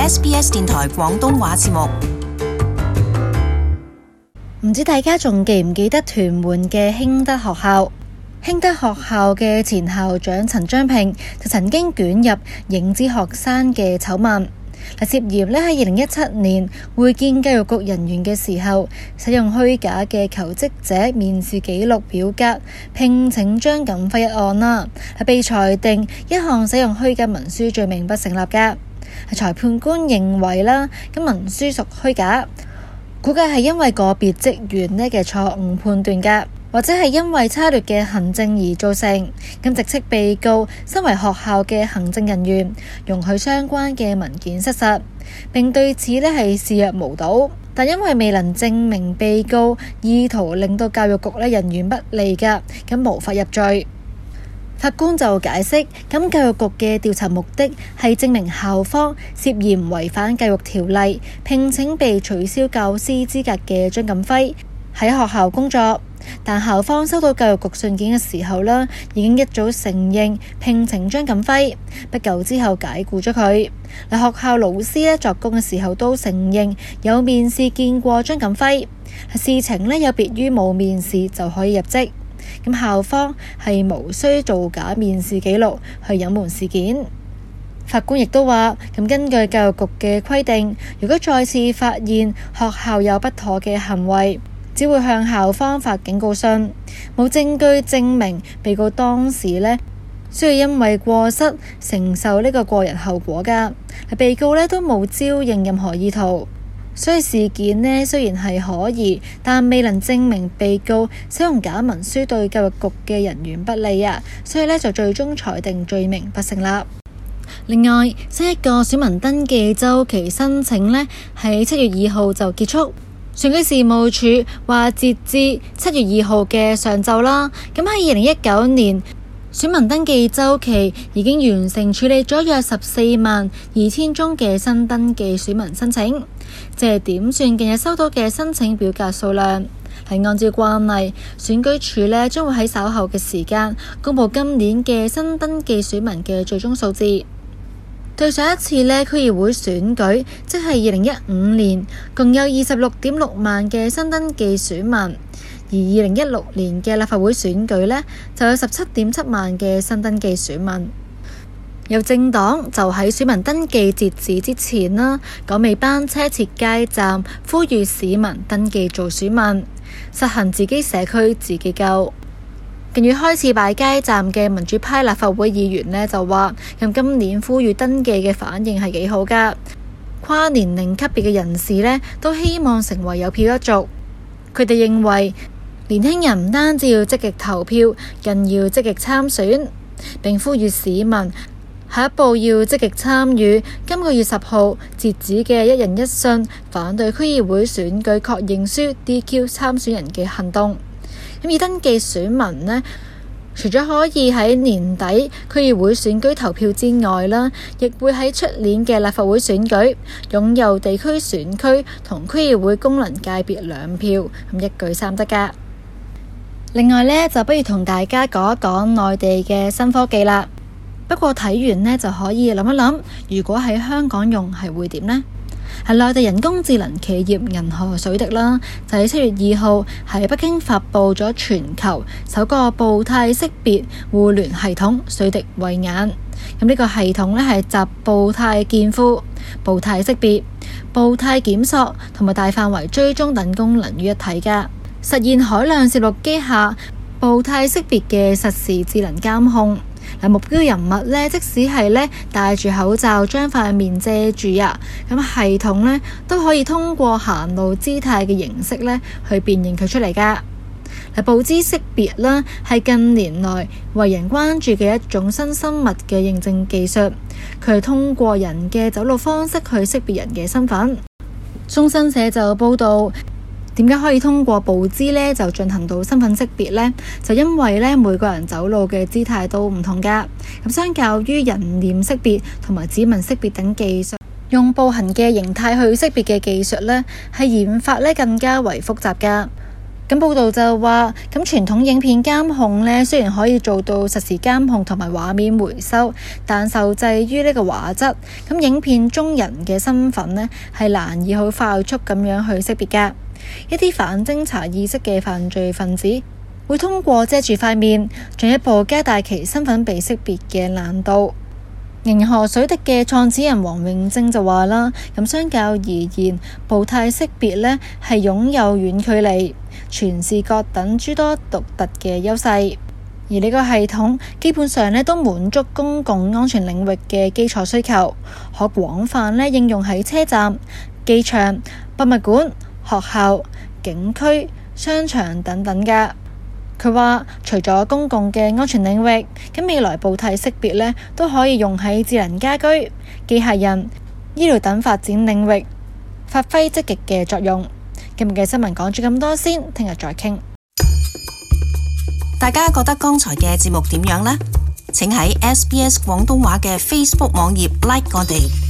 SBS 電台廣東話節目。 唔知大家仲記唔記得屯門嘅興德學校？興德學校嘅前校長陳章平就曾經捲入影子學生嘅醜聞，涉嫌喺2017年會見教育局人員嘅時候，使用虛假嘅求職者面試記錄表格聘請張錦輝一案啦，被裁定一項使用虛假文書罪名不成立㗎。裁判官認為啦，咁文書屬虛假，估計係因為個別職員嘅錯誤判斷㗎，或者係因為差劣嘅行政而造成。咁直斥被告身為學校嘅行政人員，容許相關嘅文件失實，並對此係視若無睹。但因為未能證明被告意圖令到教育局人員不利㗎，咁無法入罪。法官就解釋，咁教育局嘅調查目的係證明校方涉嫌違反教育條例，聘請被取消教師資格嘅張錦輝喺學校工作。但校方收到教育局信件嘅時候啦，已經一早承認聘請張錦輝，不久之後解僱咗佢。學校老師作供嘅時候都承認有面試見過張錦輝，事情有別於冇面試就可以入職。咁校方係無需造假面試記錄去隱瞞事件。法官亦都話，咁根據教育局嘅規定，如果再次發現學校有不妥嘅行為，只會向校方發警告信。冇證據證明被告當時需要因為過失承受呢個個人後果㗎。被告都冇招認任何意圖。所以事件雖然係可疑，但未能證明被告使用假文書對教育局嘅人員不利啊，所以就最終裁定罪名不成立。另外，新一個選民登記週期申請喺7月2號就結束。選舉事務處話，截至7月2號嘅上晝啦，咁喺2019年選民登記週期已經完成處理咗約142000宗嘅新登記選民申請，即係點算近日收到嘅申請表格數量。係按照慣例，選舉處將會喺稍後嘅時間公佈今年嘅新登記選民嘅最終數字。對上一次區議會選舉，即係2015年，共有26.6萬嘅新登記選民，而2016年嘅立法會選舉就有17.7萬嘅新登記選民。有政黨就喺選民登記截止之前趕尾班車設街站，呼籲市民登記做選民，實行自己社區自己救。近月開始擺街站嘅民主派立法會議員就話，咁今年呼籲登記嘅反應係幾好㗎，跨年齡級別嘅人士都希望成為有票一族。佢哋認為年輕人唔單止要積極投票，更要積極參選，並呼籲市民下一步要積極參與今個月10號截止嘅一人一信反對區議會選舉確認書 DQ 參選人嘅行動。而登記選民除咗可以喺年底區議會選舉投票之外亦會喺出年嘅立法會選舉擁有地區選區同區議會功能界別2票，一舉三得㗎。另外就不如同大家講一講內地嘅新科技啦。不過睇完就可以諗一諗，如果喺香港用係會點呢？係內地人工智能企業銀河水滴啦，就喺7月2號喺北京發佈咗全球首個步態識別互聯系統水滴慧眼。咁呢個系統係集步態見膚、步態識別、步態檢索同埋大範圍追蹤等功能於一體㗎，實現海量攝錄機下步態識別嘅實時智能監控。目標人物即使係戴住口罩將塊面遮住咁系統都可以通過行路姿態嘅形式去辨認佢出嚟㗎。步姿識別係近年來為人關注嘅一種新生物嘅認證技術，佢係通過人嘅走路方式去識別人嘅身份。中新社就報道，點解可以通過步姿就進行到身份識別呢？就因為每個人走路嘅姿態都唔同㗎。咁相較於人臉識別同埋指紋識別等技術，用步行嘅形態去識別嘅技術係研發更加為複雜㗎。 咁報道就話，咁傳統影片監控呢，雖然可以做到實時監控同埋畫面回收，但受制於呢個畫質，咁影片中人嘅身份呢，係難以好快速咁樣去識別㗎。一啲反偵查意識嘅犯罪分子會通過遮住塊面，進一步加大其身份被識別嘅難度。銀河水滴嘅創始人黃永貞就話啦，咁相較而言，步態識別呢係擁有遠距離、全視覺等諸多獨特嘅優勢，而呢個系統基本上呢都滿足公共安全領域嘅基礎需求，可廣泛呢應用喺車站、機場、博物館、學校、景區、商場等等㗎。佢話除咗公共嘅安全領域，咁未來步態識別呢都可以用喺智能家居、機械人、醫療等發展領域，發揮積極嘅作用。今日嘅新聞講咗咁多先，聽日再傾。 大家覺得剛才嘅節目點樣呢？請喺SBS 廣東話嘅 Facebook 網頁 like 我哋。